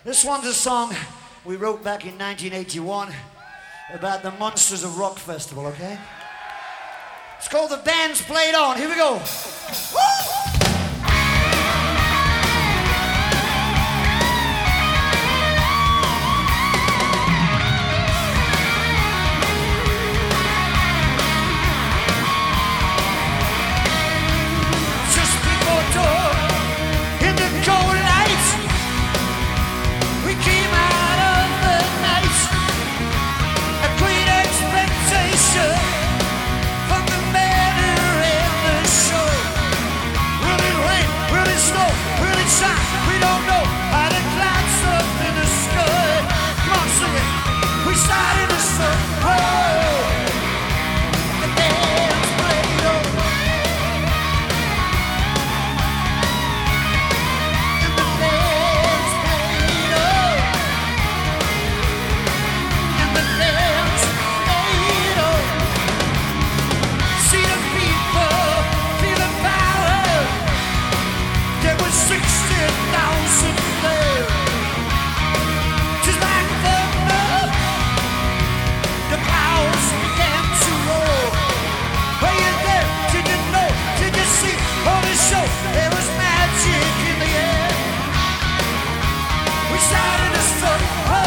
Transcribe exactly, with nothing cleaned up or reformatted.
This one's a song we wrote back in nineteen eighty-one about the Monsters of Rock Festival, okay? It's called The Band's Played On. Here we go. Woo! There was magic in the air. We started to struggle.